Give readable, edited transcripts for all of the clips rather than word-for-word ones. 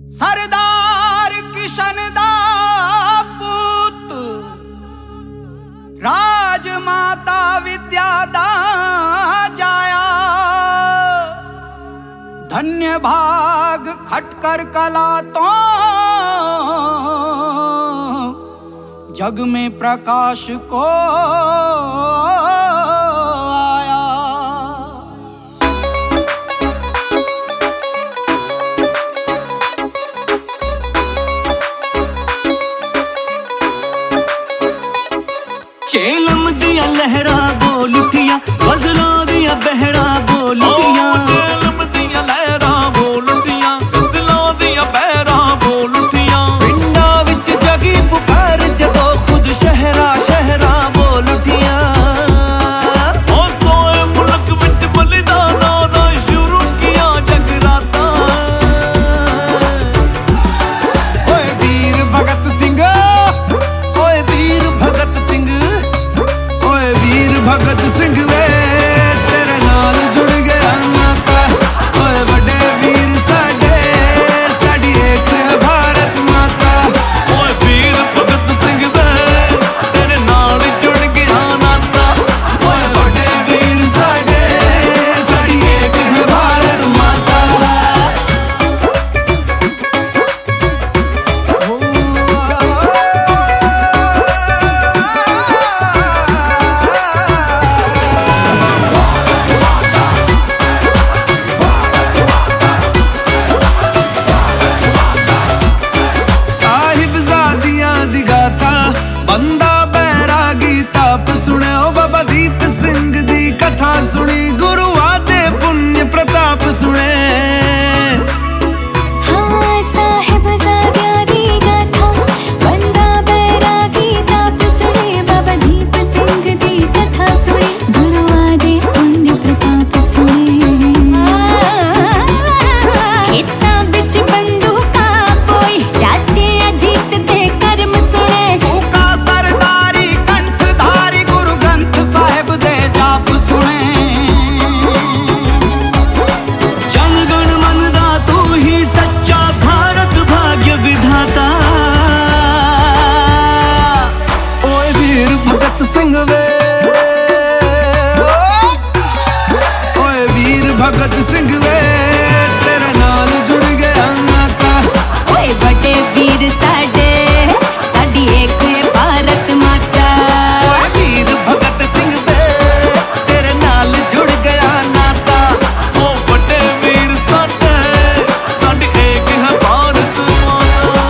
सरदार किशन दा पुत राजमाता विद्या दा जाया। धन्य भाग खटकर कला तो जग में प्रकाश को आया। चेलम दिया लहरा बोल उठिया, गजलों दिया बहरा बोल उठिया। चेलम दिया लहरा बोल उठिया, गजलों दिया बहरा बोल उठिया। पिंडा विच जगी पुकार जदों खुद शहरा शहरा बोल उठिया। ओ सोए मुल्क विच बलिदाना दा शुरू किया जगराता। ओए वीर भगत सिंह, ओए वीर भगत सिंह, ओए वीर भगत सिंह वे तेरे नाल जुड़ गया नाता। ओए बड़े वीर साडे साडी एक है भारत माता। ओए वीर भगत सिंह वे तेरे नाल जुड़ गया नाता। ओए बड़े वीर साडे साडी एक है भारत माता। साहिबजादियां दी गाथा बंदा बैरागी ताप सुने। ओ बाबा दीप सिंह दी कथा सुनी, गुरुआ दे पुण्य प्रताप सुने। हाँ साहिबजादियां दी गाथा बंदा बैरागी ताप सुने। बाबा दीप सिंह दी कथा सुनी, गुरुआ दे पुण्य प्रताप सुने। खेतां विच बंदूकां कोई चाचे अजीत दे कर्म सुने। भूखा सरदारी कंठधारी गुरु ग्रंथ साहिब दे जाप सुने। जनगण मनदा तू ही सच्चा भारत भाग्य विधाता। ओए वीर भगत सिंह वे, ओए वीर भगत सिंह वे तेरे नाल जुड़ गया नाता। ओए बड़े वीर साडे साडी एक है भारत माता। ओए वीर भगत सिंह वे तेरे नाल जुड़ गया नाता। ओ बड़े वीर साडे साडी एक है भारत माता।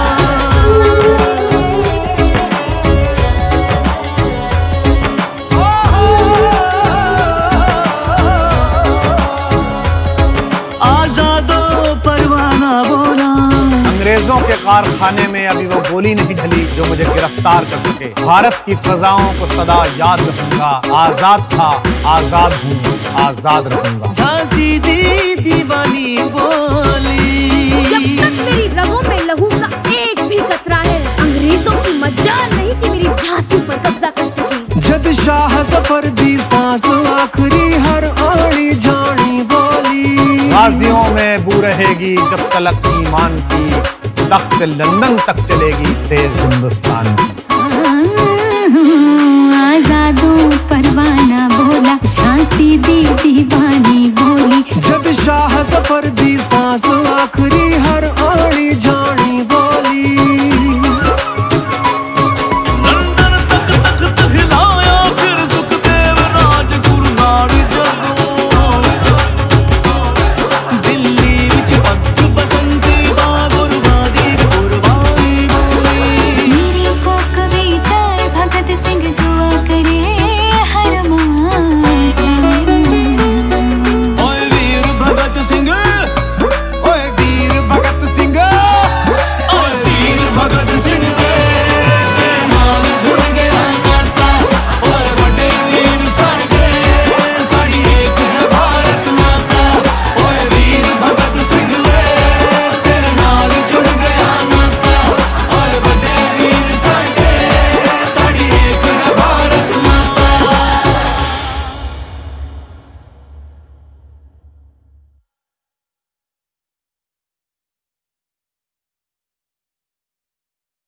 आजादो परवाना बोला। अंग्रेजों के कारखाने में अभी वो गोली नहीं ढली जो मुझे गिरफ्तार कर सके। भारत की फजाओं को सदा याद रखूंगा। आजाद था, आजाद हूँ, आजाद रहूंगा। झांसी दी दीवानी बोली। जब तक मेरी रगों में लहू का एक भी कतरा है, अंग्रेजों की मजाल नहीं कि मेरी झांसी पर कब्जा कर सके। जद शाह जफर दी सांस आखिरी हर आड़ी जानी बोली। गाजियों में बू रहेगी जब तलक ईमान की, तख्त लंदन तक चलेगी तेज हिंदुस्तान की। आजादो परवाना बोला, झांसी दी दीवानी बोली। जद शाह जफर दी सांस आखिरी